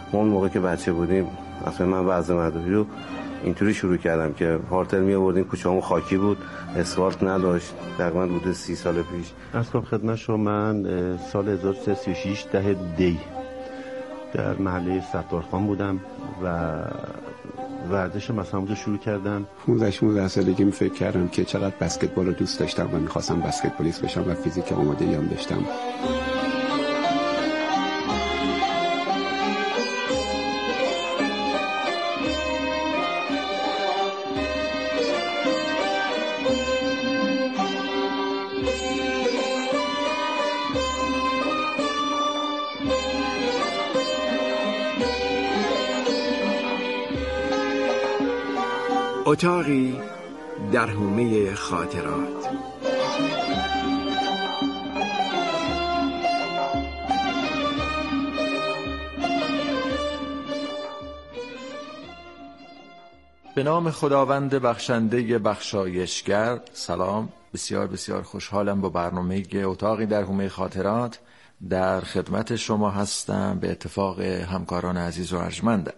ما اون موقع که بچه بودیم اصلا من وضع مدرسه رو اینطوری شروع کردم که پارتر می آوردیم، کوچه‌مون خاکی بود، اسفالت نداشت، تقریبا حدود 30 سال پیش. عرض کنم خدمت شما من سال 1336 ده دی در محله ستارخان بودم و ورزش مثلا رو شروع کردم. 15 سالگی فکر کردم که چقدر بسکتبال رو دوست داشتم و می‌خواستم بسکتبالیست بشم و فیزیک آمادگی هم داشتم. اتاقی در حومه خاطرات. به نام خداوند بخشنده بخشایشگر. سلام، بسیار بسیار خوشحالم با برنامه اتاقی در حومه خاطرات در خدمت شما هستم، به اتفاق همکاران عزیز و ارجمندم.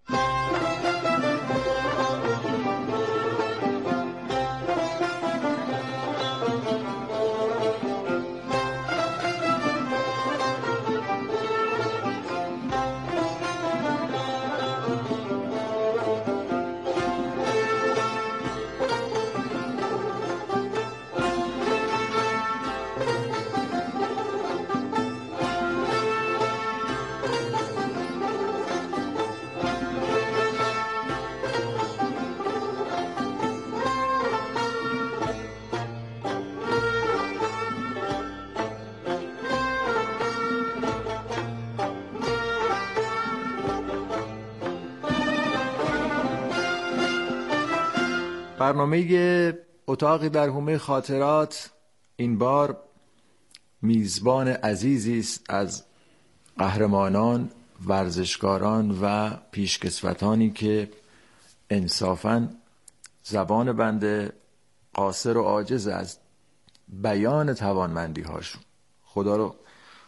برنامه اتاقی در حومه خاطرات این بار میزبان عزیزی است از قهرمانان، ورزشکاران و پیشکسوتانی که انصافاً زبان بنده قاصر و عاجز از بیان توانمندی هاشون. خدا رو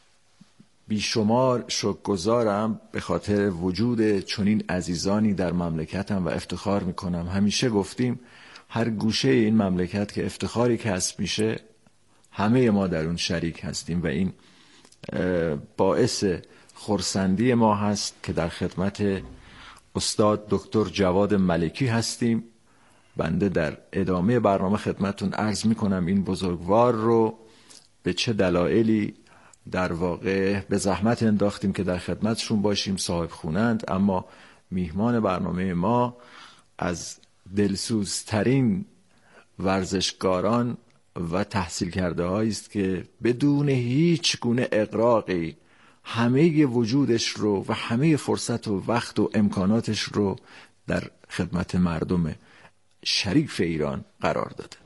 بیشمار شکرگزارم به خاطر وجود چنین عزیزانی در مملکتم و افتخار میکنم. همیشه گفتیم هر گوشه این مملکت که افتخاری کسب میشه همه ما در اون شریک هستیم و این باعث خرسندی ما هست که در خدمت استاد دکتر جواد ملکی هستیم. بنده در ادامه برنامه خدمتون عرض میکنم این بزرگوار رو به چه دلایلی در واقع به زحمت انداختیم که در خدمتشون باشیم. صاحب خونند، اما میهمان برنامه ما از دلسوزترین ورزشکاران و تحصیل کرده هایی است که بدون هیچ گونه اغراقی همه وجودش رو و همه فرصت و وقت و امکاناتش رو در خدمت مردم شریف ایران قرار داده.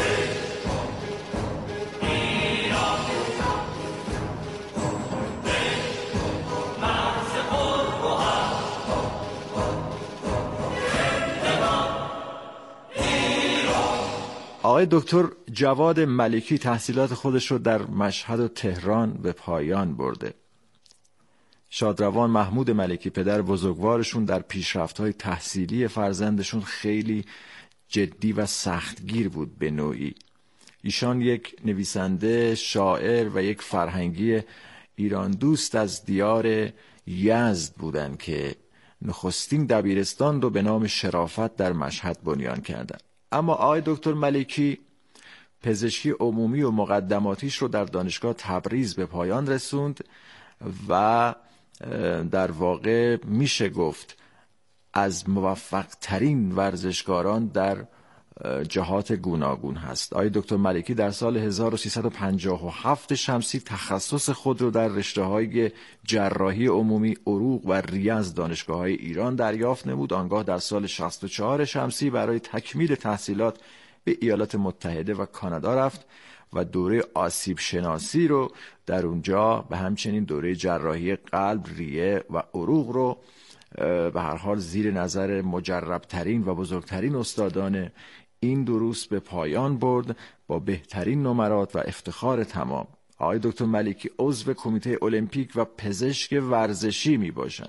آقای دکتر جواد ملکی تحصیلات خودش رو در مشهد و تهران به پایان برده. شادروان محمود ملکی پدر بزرگوارشون در پیشرفت‌های تحصیلی فرزندشون خیلی جدی و سختگیر بود به نوعی. ایشان یک نویسنده، شاعر و یک فرهنگی ایران دوست از دیار یزد بودند که نخستین دبیرستان رو به نام شرافت در مشهد بنیان کردند. اما آقای دکتر ملکی پزشکی عمومی و مقدماتیش رو در دانشگاه تبریز به پایان رسوند و در واقع میشه گفت از موفق ترین ورزشکاران در جهات گوناگون هست. آقای دکتر ملکی در سال 1357 شمسی تخصص خود رو در رشته‌های جراحی عمومی، عروق و ریه از دانشگاه‌های ایران دریافت نمود. آنگاه در سال 64 شمسی برای تکمیل تحصیلات به ایالات متحده و کانادا رفت و دوره آسیب شناسی رو در اونجا و همچنین دوره جراحی قلب، ریه و عروق رو به هر حال زیر نظر مجربترین و بزرگترین استادان این دروس به پایان برد با بهترین نمرات و افتخار تمام. آقای دکتر ملکی عضو کمیته المپیک و پزشک ورزشی می باشند.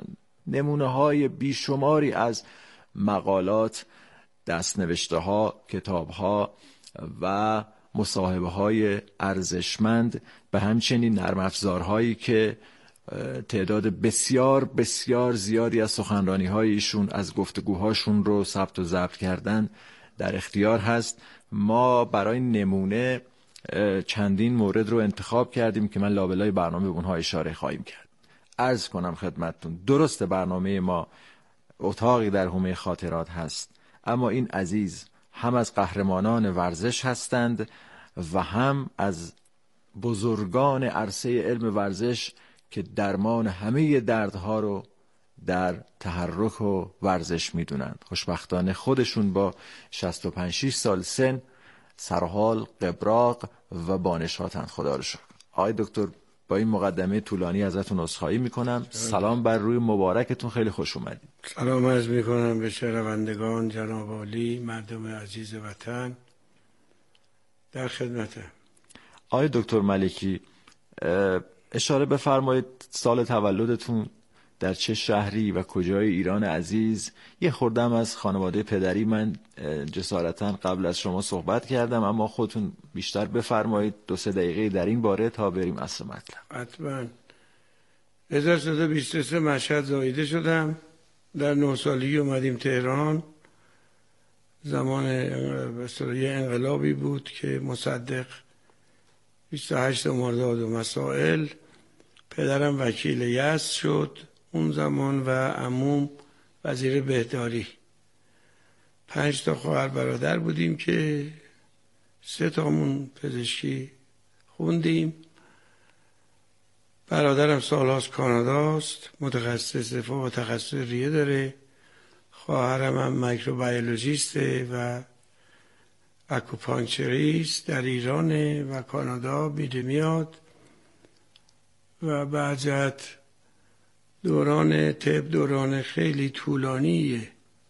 نمونه های بیشماری از مقالات، دستنوشته ها، کتاب ها و مصاحبه های ارزشمند و همچنین نرم افزارهایی که تعداد بسیار بسیار زیادی از سخنرانی های ایشون، از گفتگوهاشون رو ثبت و ضبط کردن در اختیار هست. ما برای نمونه چندین مورد رو انتخاب کردیم که من لابلای برنامه به اونها اشاره خواهیم کرد. عرض کنم خدمتتون، درست برنامه ما اتاقی در حومه خاطرات هست، اما این عزیز هم از قهرمانان ورزش هستند و هم از بزرگان عرصه علم ورزش که درمان همه دردها رو در تحرک و ورزش میدونند. خوشبختانه خودشون با 65-6 سال سن سرحال، قبراق و بانشاتند. خدا رو شکر. آقای دکتر، با این مقدمه طولانی ازتون عذرخواهی میکنم. سلام بر روی مبارکتون، خیلی خوش اومدید. سلام عرض میکنم به شنوندگان، جناب عالی، مردم عزیز وطن، در خدمتم. آقای دکتر ملکی، اشاره بفرمایید سال تولدتون در چه شهری و کجای ایران عزیز؟ یه خوردم از خانواده پدری من جسارتاً قبل از شما صحبت کردم، اما خودتون بیشتر بفرمایید 2-3 دقیقه در این باره تا بریم اصل مطلب. حتما. 1323 مشهد زایده شدم، در 9 سالگی اومدیم تهران. زمان یه انقلابی بود که مصدق 28 مرداد و مسائل، پدرم وکیل یزد شد اون زمان و عموم وزیر بهداری. 5 تا خواهر برادر بودیم که 3 تامون پزشکی خوندیم. برادرم سالهاست کاناداست، متخصص فوق تخصص ریه داره. خواهرم هم میکروبیولوژیسته و اکوپانکچریست در ایرانه و کانادا میده میاد و بعد دوران طب دوران خیلی طولانیه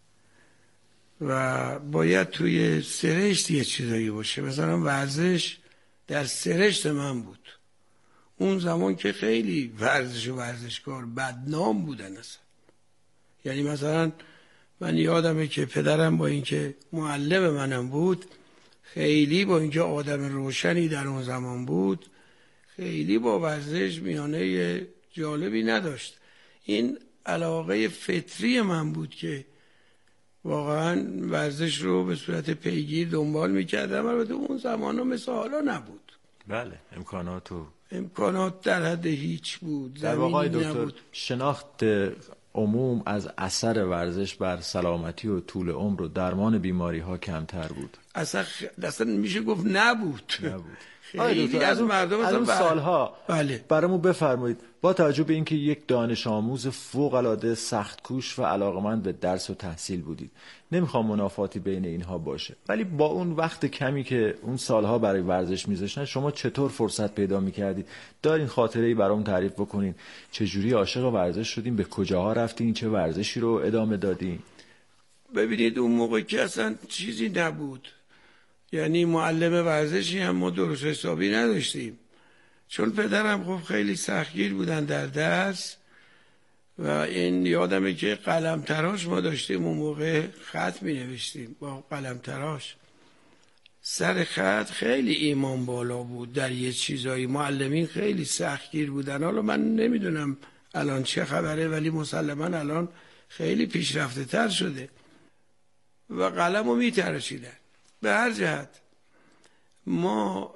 و باید توی سرشت یه چیزایی باشه. مثلا ورزش در سرشت من بود. اون زمان که خیلی ورزش و ورزشکار بدنام بودن اصلا. یعنی مثلا من یادمه که پدرم با اینکه معلم منم بود، خیلی با اینکه آدم روشنی در اون زمان بود، خیلی با ورزش میانه جالبی نداشت. این علاقه فطری من بود که واقعا ورزش رو به صورت پیگیر دنبال میکردم. البته اون زمان ها مثل حالا نبود. بله، امکانات در حد هیچ بود. در واقع دکتر نبود. شناخت عموم از اثر ورزش بر سلامتی و طول عمر و درمان بیماری ها کمتر بود. اصلا میشه گفت نبود. خیلی از مردم از اون سالها بله. برامون بفرمایید، با توجه به اینکه یک دانش آموز فوق العاده سخت کوش و علاقمند به درس و تحصیل بودید، نمیخوام منافاتی بین اینها باشه، ولی با اون وقت کمی که اون سالها برای ورزش میذاشتن، شما چطور فرصت پیدا میکردید؟ دارین خاطره‌ای برام تعریف بکنین؟ چجوری عاشق ورزش شدین؟ به کجاها رفتین؟ چه ورزشی رو ادامه دادین؟ ببینید اون موقع که اصلا چیزی نبود، یعنی معلم ورزشی هم ما درست حسابی نداشتیم، چون پدرم خب خیلی سختگیر بودن در درس و این یادمه که قلم تراش ما داشتیم اون موقع، خط می نوشتیم با قلم تراش. سر خط خیلی ایمان بالا بود در یه چیزایی. معلمین خیلی سختگیر بودن. حالا من نمیدونم الان چه خبره، ولی مسلما الان خیلی پیشرفته تر شده و قلم رو می تراشیدن. به هر جهت ما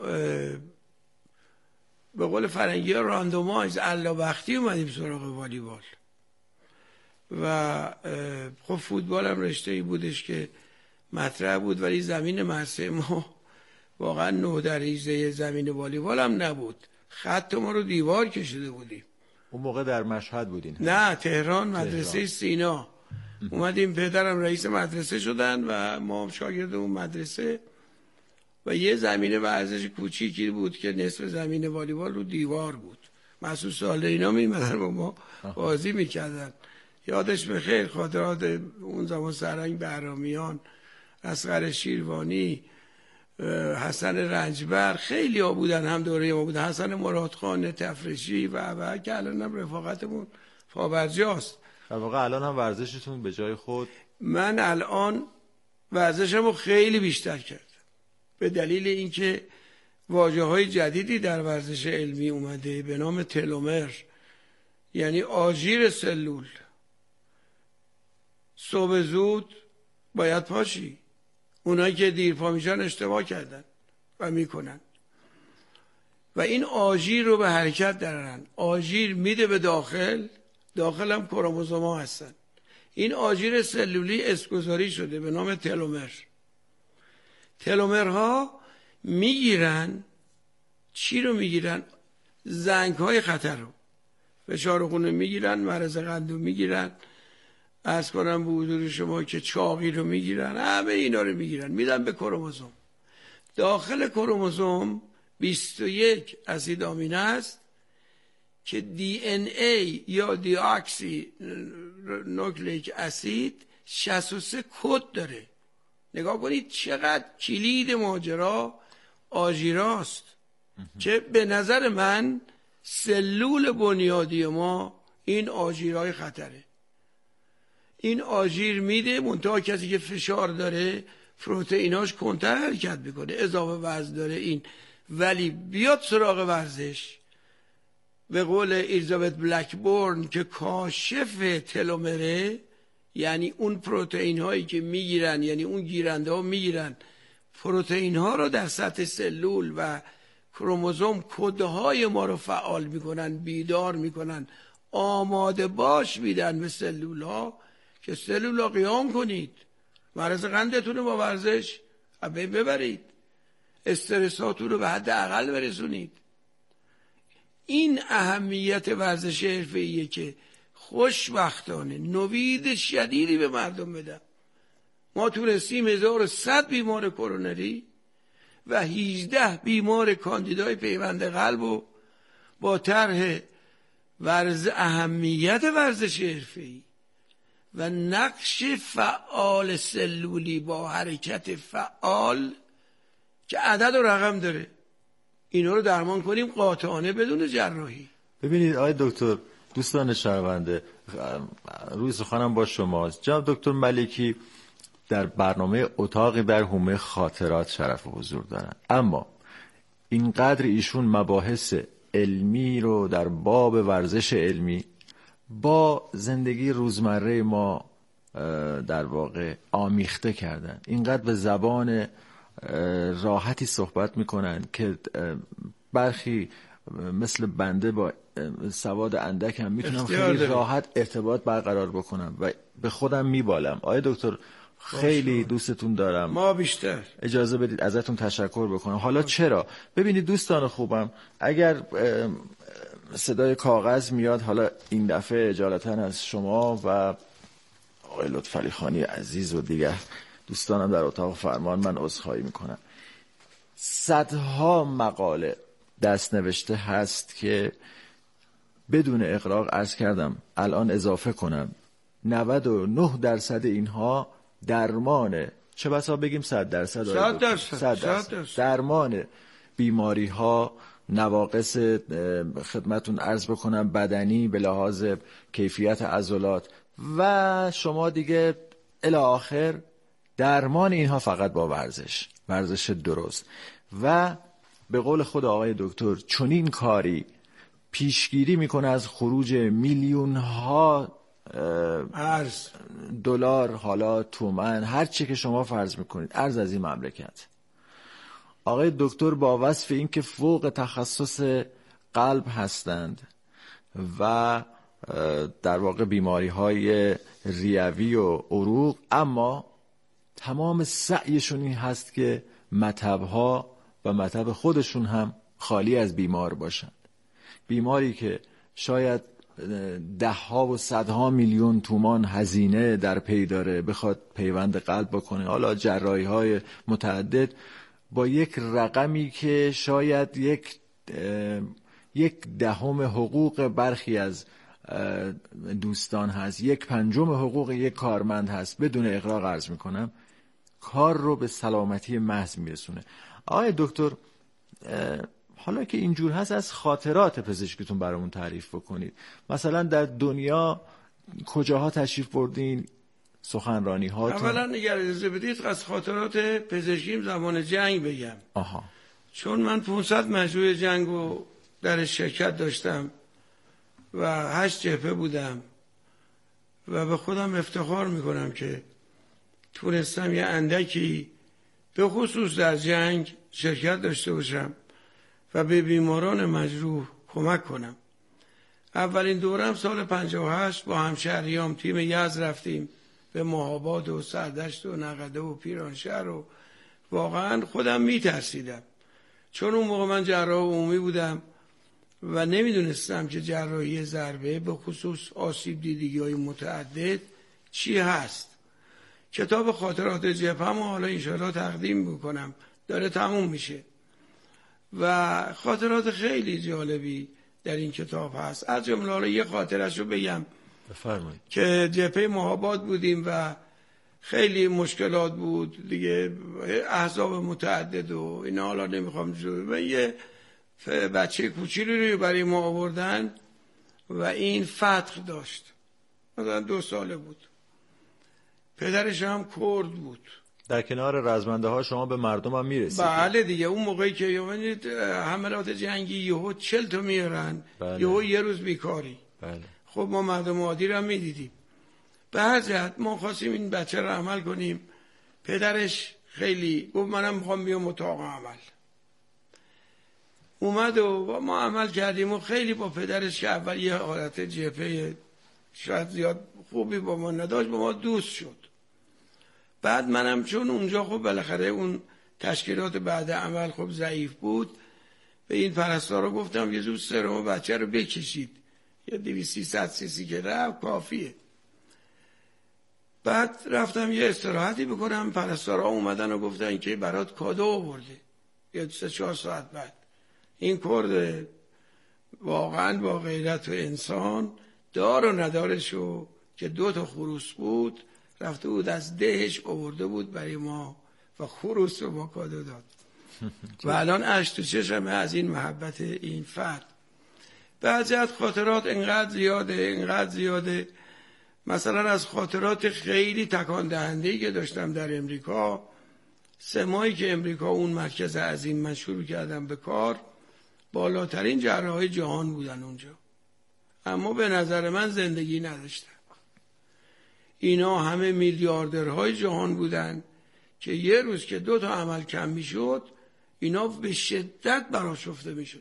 به قول فرنگی ها راندومایز الا وقتی اومدیم سراغ والیبال و خب فوتبال هم رشته‌ای بودش که مطرح بود، ولی زمین مرسه ما واقعا 9 دریزه زمین والیبال هم نبود. خط ما رو دیوار کشیده بودیم. اون موقع در مشهد بودین؟ نه، تهران، مدرسه سینا. اومدیم، پدرم رئیس مدرسه شدن و ما شاگرد اون مدرسه و یه زمین ورزش کوچیکی بود که نصف زمین والیبال رو دیوار بود. مسعود صالح اینا میمدن با ما بازی میکردن. یادش بخیر، خاطرات اون زمان سرنگ بهرامیان، اصغر شیروانی، حسن رنجبر، خیلی ها بودن هم دوره ما بودن، حسن مرادخان تفرشی و که الان هم رفاقتمون پابرجاست. در واقع الان هم ورزشتون به جای خود؟ من الان ورزشمو خیلی بیشتر کردم به دلیل اینکه واژه‌های جدیدی در ورزش علمی اومده به نام تلومر، یعنی آژیر سلول. صبح زود باید پاشی. اونایی که دیر پا میشن اشتباه کردن و میکنن و این آژیر رو به حرکت درارن. آژیر میده به داخل هم کروموزوم‌ها هستن. این آژیر سلولی اسمگذاری شده به نام تلومر. تلومرها میگیرن چی رو میگیرن؟ زنگ‌های خطر رو، فشار خون میگیرن، مرض قند رو میگیرن، عرض کنم به حضور شما که چاقی رو میگیرن، همه اینا رو میگیرن میدن به کروموزوم. داخل کروموزوم 21 اسید آمینه است که دی ان ای یا دی اکسی نوکلیک اسید 63 کد داره. نگاه کنید چقدر کلید ماجرا آژیراست که به نظر من سلول بنیادی ما این آژیرهای خطره. این آژیر میده، منتها کسی که فشار داره پروتئیناش کنتر حرکت میکنه، اضافه وزن داره این. ولی بیاد سراغ ورزش، به قول الیزابت بلکبورن که کاشف تلومره، یعنی اون پروتئین هایی که میگیرن، یعنی اون گیرنده ها میگیرن پروتئین ها رو در سطح سلول و کروموزوم کدهای ما رو فعال میکنن، بیدار میکنن، آماده باش میدن به سلول ها که سلول ها قیام کنید، مرض قندتون رو با ورزش بین ببرید، استرساتون رو به حد اقل برسونید. این اهمیت ورزش حرفه‌ایه که خوشبختانه نوید شدیدی به مردم بدم. ما تونستیم 1100 بیمار کرونری و 18 بیمار کاندیدای پیوند قلب و با طرح اهمیت ورزش حرفه‌ای و نقش فعال سلولی با حرکت فعال که عدد و رقم داره، اینا رو درمان کنیم قاطعانه بدون جراحی. ببینید آقای دکتر، دوستان شنونده، روی سخنم با شماست. جناب دکتر ملکی در برنامه اتاقی در حومه خاطرات شرف حضور دارن، اما اینقدر ایشون مباحث علمی رو در باب ورزش علمی با زندگی روزمره ما در واقع آمیخته کردن، اینقدر به زبان راحتی صحبت میکنن که برخی مثل بنده با سواد اندک هم میتونم خیلی راحت ارتباط برقرار بکنم و به خودم میبالم. آقای دکتر خیلی دوستتون دارم، ما بیشتر. اجازه بدید ازتون تشکر بکنم. حالا چرا؟ ببینید دوستان خوبم، اگر صدای کاغذ میاد، حالا این دفعه اجالتا از شما و آقای لطفعلی خانی عزیز و دیگر دوستانم در اتاق فرمان من عذرخواهی میکنم. صدها مقاله دست نوشته هست که بدون اغراق عرض کردم، الان اضافه کنم 99% اینها درمان، چه بسا بگیم 100%، 100% درمان بیماری ها، نواقص خدمتون عرض بکنم بدنی به لحاظ کیفیت عضلات و شما دیگه الی آخر، درمان اینها فقط با ورزش درست. و به قول خود آقای دکتر چنین کاری پیشگیری میکنه از خروج میلیون ها دلار، حالا تومان، هر چی که شما فرض میکنید، ارز از این مملکت. آقای دکتر با وصف این که فوق تخصص قلب هستند و در واقع بیماری های ریوی و عروق، اما تمام سعیشون این هست که مطب‌ها و مطب خودشون هم خالی از بیمار باشند. بیماری که شاید 10 ها و 100 ها میلیون تومان هزینه در پی داره، بخواد پیوند قلب بکنه، حالا جراحی های متعدد، با یک رقمی که شاید 1/10 حقوق برخی از دوستان هست، 1/5 حقوق یک کارمند هست، بدون اغراق عرض میکنم، کار رو به سلامتی محض میرسونه. آقای دکتر، حالا که اینجور هست از خاطرات پزشکیتون برامون تعریف بکنید. مثلا در دنیا کجاها تشریف بردین؟ سخنرانی ها؟ اولا اگر اجازه بدید از خاطرات پزشکیم زمان جنگ بگم. آها. چون من 500 مجروح جنگ رو در شرکت داشتم و 8 جبهه بودم و به خودم افتخار میکنم که تونستم یه اندکی به خصوص در جنگ شرکت داشته باشم و به بیماران مجروح کمک کنم. اولین دورم سال 58 با همشهریام تیم یزد رفتیم به مهاباد و سردشت و نقده و پیرانشهر و واقعا خودم میترسیدم، چون اون موقع من جراح عمومی بودم و نمیدونستم که جراحی ضربه به خصوص آسیب دیدگی‌های متعدد چی هست. کتاب خاطرات جبهه‌مو حالا انشاءالله تقدیم میکنم، داره تموم میشه و خاطرات خیلی جالبی در این کتاب هست. از جمله حالا یه خاطرشو بگم. بفرمایید. که جبهه مهاباد بودیم و خیلی مشکلات بود دیگه، احزاب متعدد و اینا، حالا نمیخوام و یه بچه کوچیلی رو برای ما آوردن و این فتق داشت، مثلا 2 ساله بود، پدرش هم کرد بود. در کنار رزمنده ها شما به مردم هم میرسید؟ بله دیگه، اون موقعی که حملات جنگی یهو 40 تا میارن، بله. یهو یه روز بیکاری. بله. خب ما مردم عادی رو هم میدیدیم. به هر جهت ما خواستیم این بچه رو عمل کنیم. پدرش خیلی گفت منم میخوام بیام اتاق عمل. اومد و ما عمل کردیم و خیلی با پدرش که اول یه حالت جبهه شاید زیاد خوبی با ما نداشت، با ما دوست شد. بعد منم چون اونجا خب بالاخره اون تشکیلات بعد عمل خب ضعیف بود، به این پرستارا گفتم یه زود سرم بچه رو بکشید، یه 200-300 سیسی که رفت کافیه. بعد رفتم یه استراحتی بکنم، پرستارا اومدن و گفتن که برات کادو آورده. یه 3-4 ساعت بعد این کرد واقعا با غیرت و انسان دار و ندارشو که 2 تا خروس بود رفته بود از دهش آورده بود برای ما و خروس رو ما کادو داد و الان اشک تو چشمه از این محبت این فرد. به حجت خاطرات انقدر زیاده. مثلا از خاطرات خیلی تکان دهنده‌ای که داشتم در امریکا، 3 ماهی که امریکا اون مرکز عظیم من شروع کردم به کار، بالاترین جراحای جهان بودن اونجا، اما به نظر من زندگی نداشتن. اینا همه میلیاردرهای جهان بودن که یه روز که 2 تا عمل کم میشد اینا به شدت برآشفته میشدن.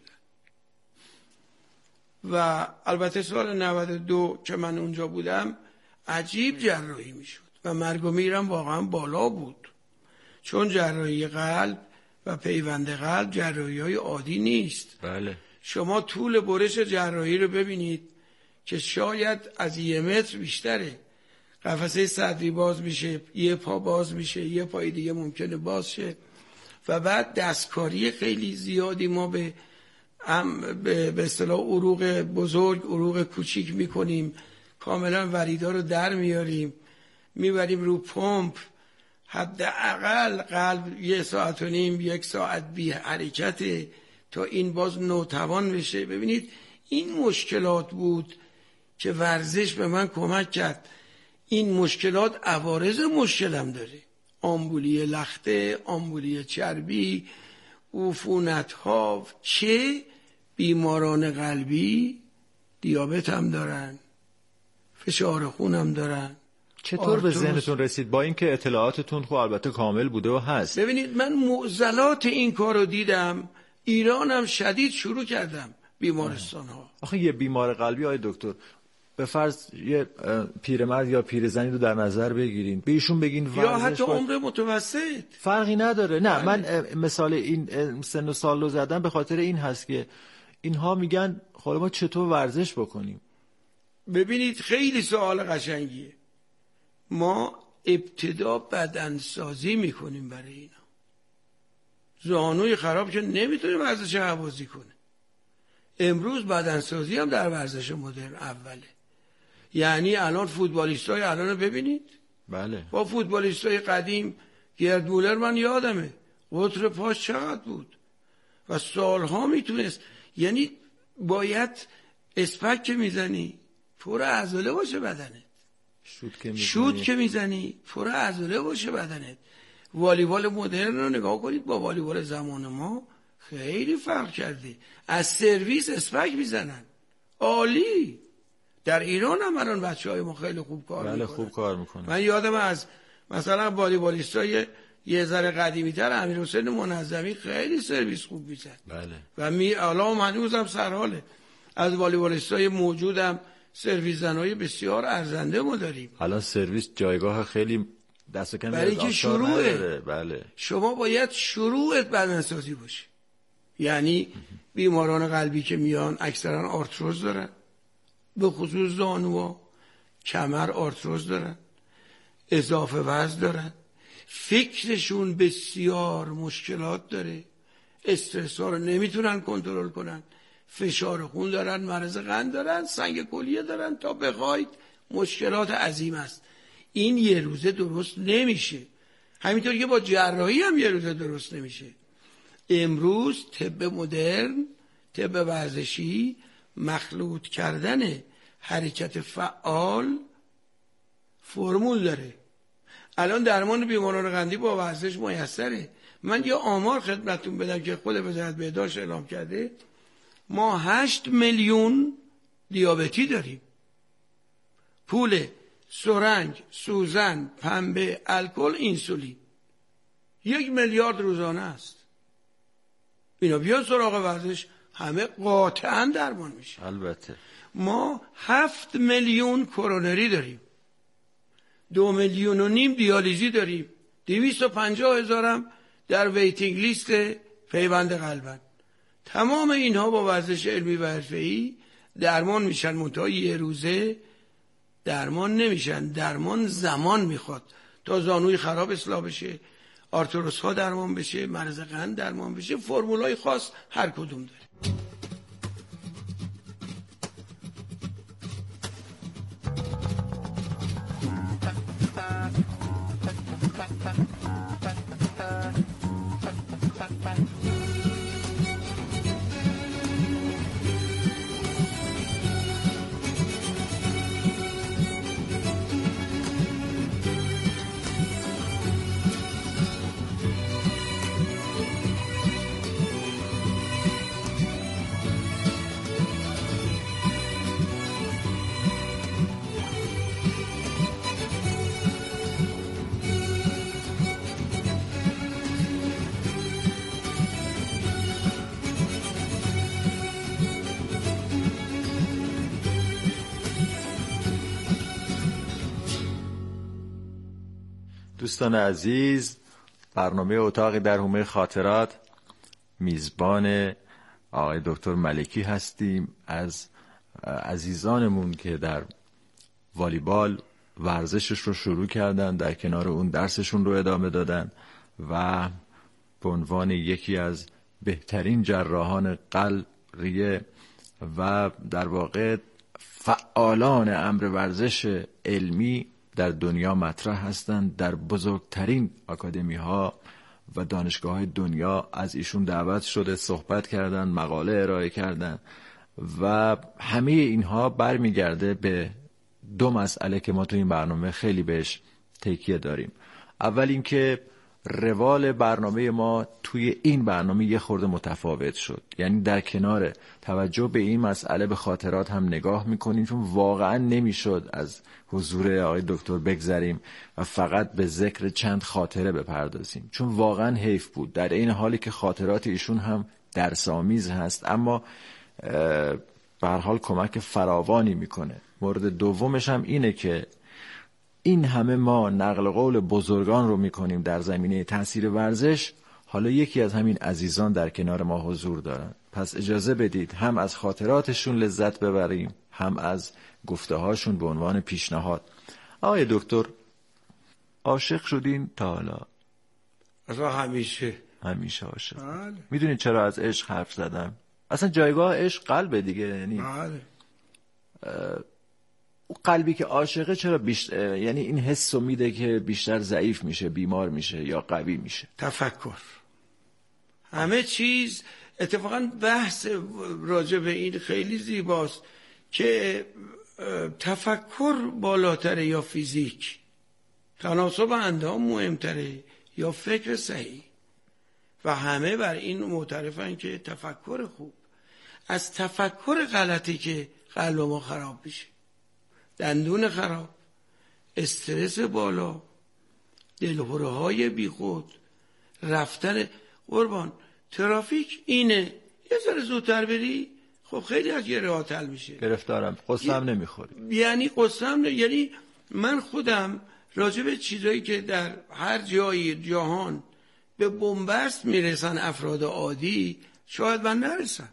و البته سال 92 که من اونجا بودم عجیب جراحی میشد و مرگ و میرم واقعا بالا بود، چون جراحی قلب و پیوند قلب جراحی های عادی نیست. بله. شما طول برش جراحی رو ببینید که شاید از 1 متر بیشتره. قفسه صدری باز میشه، یه پا باز میشه، یه پای دیگه ممکنه باز شه و بعد دستکاری خیلی زیادی ما به اصطلاح عروق بزرگ عروق کوچیک میکنیم، کاملا وریدا رو در میاریم، میبریم رو پمپ، حداقل قلب 1.5 ساعت 1 ساعت بی حرکته تا این باز نوتوان بشه. ببینید این مشکلات بود که ورزش به من کمک کرد. این مشکلات عوارض مشکلم داره، آمبولی لخته، آمبولی چربی، عفونت ها، چه بیماران قلبی دیابت هم دارن، فشار خون هم دارن. چطور به ذهنتون رسید با اینکه اطلاعاتتون خب البته کامل بوده و هست؟ ببینید من معضلات این کارو دیدم، ایرانم شدید شروع کردم بیمارستان ها. آخه یه بیمار قلبی آقای دکتر، به فرض یه پیرمرد یا پیرزنی رو در نظر بگیرین، به ایشون بگین ورزش یا حتی عمر متوسط فرقی نداره. نه بله. من مثال این سن و سال رو زدم به خاطر این هست که اینها میگن خب ما چطور ورزش بکنیم. ببینید خیلی سوال قشنگیه. ما ابتدا بدنسازی میکنیم برای اینا. زانوی خراب که نمیتونه ورزش هوازی کنه. امروز بدنسازی هم در ورزش مدرن اوله. یعنی الان فوتبالیستای الان رو ببینید. بله. با فوتبالیستای قدیم گرد مولر من یادمه قطر پاش چقدر بود و سالها میتونست. یعنی باید اسپک که میزنی پر عضله باشه بدنت. شوت که میزنی پر عضله باشه بدنت. والیبال مدرن رو نگاه کنید با والیبال زمان ما خیلی فرق کرده. از سرویس اسپک میزنن، عالی. در ایران هم الان بچه‌های ما خیلی خوب کار میکنن. خوب کار میکنن. من یادم از مثلا والیبالیستای یه ذره قدیمی‌تر امیرحسین منظمی خیلی سرویس خوب میزد. بله. و الان هنوزم سرحاله. از والیبالیستای موجودم سرویس زنای بسیار ارزنده ما داریم. الان سرویس جایگاه خیلی دست کم برای که شروعه. بله. شما باید شروعت بدنسازی باشه. یعنی بیماران قلبی که میان اکثرا آرتروز دارن، به خصوص زانوها، کمر آرتروز دارن، اضافه وزن دارن، فکرشون بسیار مشکلات داره، استرس ها رو نمیتونن کنترل کنن، فشار خون دارن، مرض قند دارن، سنگ کلیه دارن، تا بخواید مشکلات عظیم است. این یه روزه درست نمیشه. همینطور که با جراحی هم یه روزه درست نمیشه. امروز طب مدرن، طب ورزشی، مخلوط کردن حرکت فعال فرمول داره. الان درمان بیماران قندی با ورزش میسره. من یه آمار خدمتتون بدم که خود وزارت بهداشت اعلام کرده. ما 8 میلیون دیابتی داریم. پول سرنگ، سوزن، پنبه، الکل، اینسولین 1 میلیارد روزانه است. اینا بیان سراغ ورزش همه قاطعا درمان میشه. البته ما 7 میلیون کرونری داریم، 2,5 میلیون دیالیزی داریم، 250,000 هم در ویتینگ لیست پیوند قلبن. تمام اینها با ورزش علمی و حرفه‌ای درمان میشن. منتها یه روزه درمان نمیشن. درمان زمان میخواد تا زانوی خراب اصلاح بشه، آرتروس ها درمان بشه، مرض قند درمان بشه. فرمولای خاص هر کدوم داره. دوستان عزیز، برنامه اتاقی در حومه خاطرات، میزبان آقای دکتر ملکی هستیم. از عزیزانمون که در والیبال ورزشش رو شروع کردن، در کنار اون درسشون رو ادامه دادن و به عنوان یکی از بهترین جراحان قلب، ریه و در واقع فعالان امر ورزش علمی در دنیا مطرح هستند. در بزرگترین آکادمی ها و دانشگاه های دنیا از ایشون دعوت شده، صحبت کردن، مقاله ارائه کردن و همه اینها برمیگرده به 2 مسئله که ما تو این برنامه خیلی بهش تکیه داریم. اول اینکه روال برنامه ما توی این برنامه یه خورده متفاوت شد. یعنی در کنار توجه به این مسئله به خاطرات هم نگاه میکنیم، چون واقعا نمیشد از حضور آقای دکتر بگذریم و فقط به ذکر چند خاطره بپردازیم، چون واقعا حیف بود. در این حالی که خاطرات ایشون هم درس‌آمیز هست، اما به هر حال کمک فراوانی میکنه. مورد دومش هم اینه که این همه ما نقل قول بزرگان رو میکنیم در زمینه تاثیر ورزش، حالا یکی از همین عزیزان در کنار ما حضور دارن. پس اجازه بدید هم از خاطراتشون لذت ببریم، هم از گفته هاشون به عنوان پیشنهاد. آقای دکتر، عاشق شدین تا حالا؟ اصلا همیشه عاشق. میدونید چرا از عشق حرف زدم؟ اصلا جایگاه عشق قلبه دیگه. یعنی قلبی که عاشقه چرا بیشتر، یعنی این حسو میده که بیشتر ضعیف میشه، بیمار میشه یا قوی میشه؟ تفکر، همه چیز. اتفاقا بحث راجع به این خیلی زیباست که تفکر بالاتره یا فیزیک، تناسب اندام مهمتره یا فکر صحیح؟ و همه بر این معترفن که تفکر خوب. از تفکر غلطی که قلب ما خراب میشه، دندون خراب، استرس بالا، دلهره های بیخود، رفتن قربان ترافیک اینه، یه ذره زودتر بری خب خیلی از یه راه حل میشه. گرفتارم، قصه‌ام نمیخوری. یعنی قصه‌ام یعنی من خودم راجع به چیزایی که در هر جایی جهان به بنبست میرسن افراد عادی، شاید من نرسم.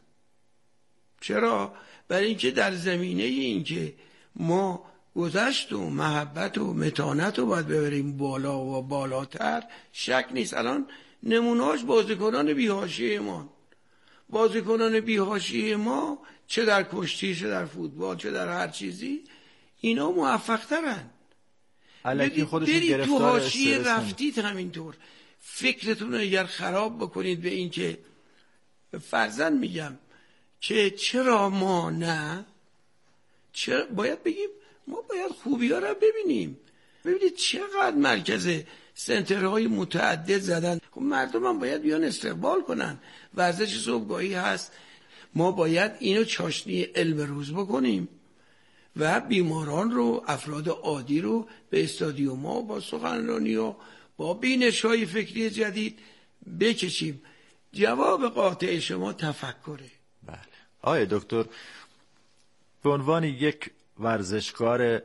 چرا؟ برای اینکه در زمینه این که ما گذشت و محبت و متانت رو باید ببریم بالا و بالاتر، شک نیست. الان نمونهاش بازیکنان بی‌حاشیه ما، بازیکنان بی‌حاشیه ما چه در کشتی، چه در فوتبال، چه در هر چیزی، اینا موفق ترن. الکی خودشون برید گرفتار تو حاشیه استرس رفتید همینطور فکرتون رو اگر خراب بکنید به این که فرضاً میگم که چرا ما نه، چرا باید بگیم ما باید خوبی ها رو ببینیم. ببینید چقدر مرکز سنترهای متعدد زدن، خب مردم هم باید بیان استقبال کنن. ورزش صبحگاهی هست، ما باید اینو چاشنی علم روز بکنیم و بیماران رو، افراد عادی رو به استادیوم‌ها با سخنرانی و با بینش‌های فکری جدید بکشیم. جواب قاطع شما تفکره. بله. آقای دکتر، به عنوان یک ورزشکار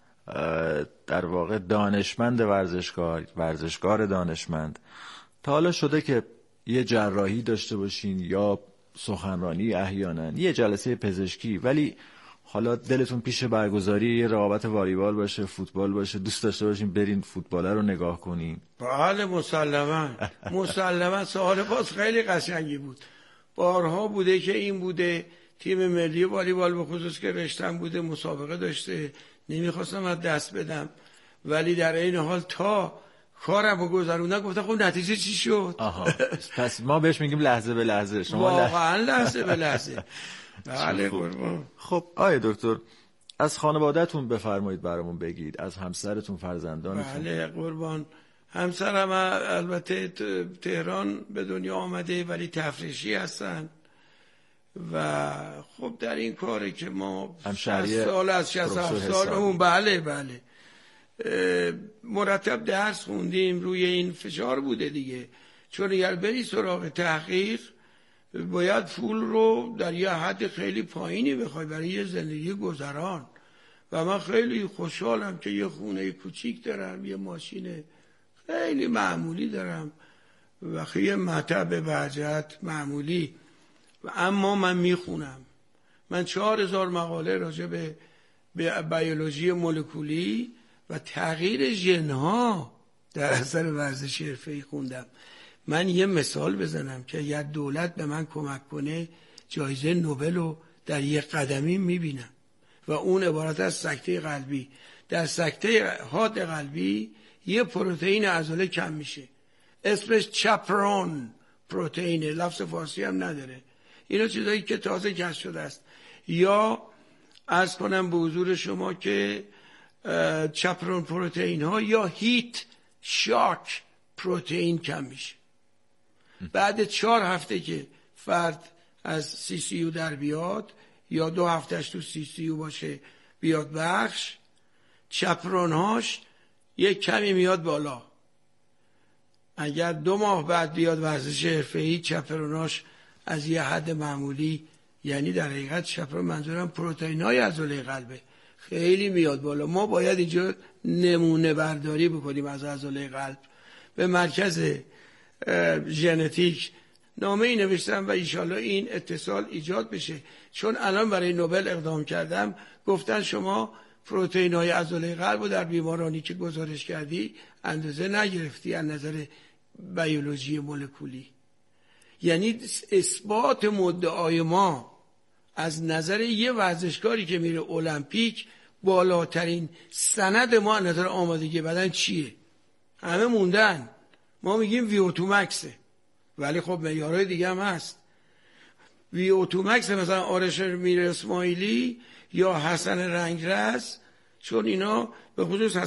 در واقع دانشمند ورزشکار دانشمند، تا حالا شده که یه جراحی داشته باشین یا سخنرانی احیانا، یه جلسه پزشکی، ولی حالا دلتون پیش برگزاری یه رقابت والیبال باشه، فوتبال باشه، دوست داشته باشین برین فوتبال رو نگاه کنین؟ بله مسلما. سوال باز خیلی قشنگی بود. بارها بوده که این بوده، تیم ملی والیبال به خصوص که رشتم بوده مسابقه داشته، نمیخواستم از دست بدم، ولی در این حال تا کارم رو گذروندن گفتم خب نتیجه چی شد؟ پس ما بهش میگیم لحظه به لحظه. شما واقعا لحظه به لحظه. بله قربان. خب آقای دکتر، از خانواده‌تون بفرمایید برامون بگید، از همسرتون، فرزندانتون. بله قربان. همسرم البته تهران به دنیا آمده ولی تفریشی هستن و خب در این کاره که ما 60 سال از 67 سال اون بله مرتب درس خوندیم، روی این فشار بوده دیگه، چون اگر بری سراغ تحقیق باید پول رو در یه حد خیلی پایینی بخوای برای یه زندگی گذران. و من خیلی خوشحالم که یه خونه کوچیک دارم، یه ماشین خیلی معمولی دارم و یه مطب بهجت معمولی، و اما من میخونم. من 4000 مقاله راجع به بیولوژی مولکولی و تغییر ژن‌ها در اثر ورزش حرفه‌ای خوندم. من یه مثال بزنم که اگر دولت به من کمک کنه جایزه نوبل رو در یک قدمی میبینم و اون عبارت از سکته قلبی. در سکته حاد قلبی یه پروتئین عضله کم میشه، اسمش چپرون پروتئین، لفظ فارسی هم نداره. اینا چیزایی که تازه کشف شده است. یا عرض کنم به حضور شما که چپرون پروتئین ها یا هیت شاک پروتئین کم میشه. بعد 4 هفته که فرد از CCU در بیاد یا 2 هفتهش تو CCU باشه بیاد بخش، چپرونهاش یک کمی میاد بالا. اگر 2 ماه بعد بیاد ورزش حرفه‌ای، چپرونهاش از یه حد معمولی، یعنی در حقیقت چپرون منظورم پروتئین‌های عضله قلبه، خیلی میاد بالا. ما باید اینجا نمونه برداری بکنیم از عضله قلب. به مرکز ژنتیک نامه‌ای نوشتم و انشالله این اتصال ایجاد بشه، چون الان برای نوبل اقدام کردم، گفتن شما پروتئین‌های عضله قلب رو در بیمارانی که گزارش کردی اندازه نگرفتی از نظر بیولوژی مولکولی. یعنی اثبات مدعای ما از نظر یه ورزشکاری که میره المپیک، بالاترین سند ما از نظر آمادگی بدن چیه؟ همه موندن. ما میگیم VO2 مکسه، ولی خب معیارهای دیگه هم هست. VO2 مکس مثلا آرش میر اسماعیلی یا حسن رنگرز، چون اینا به خصوص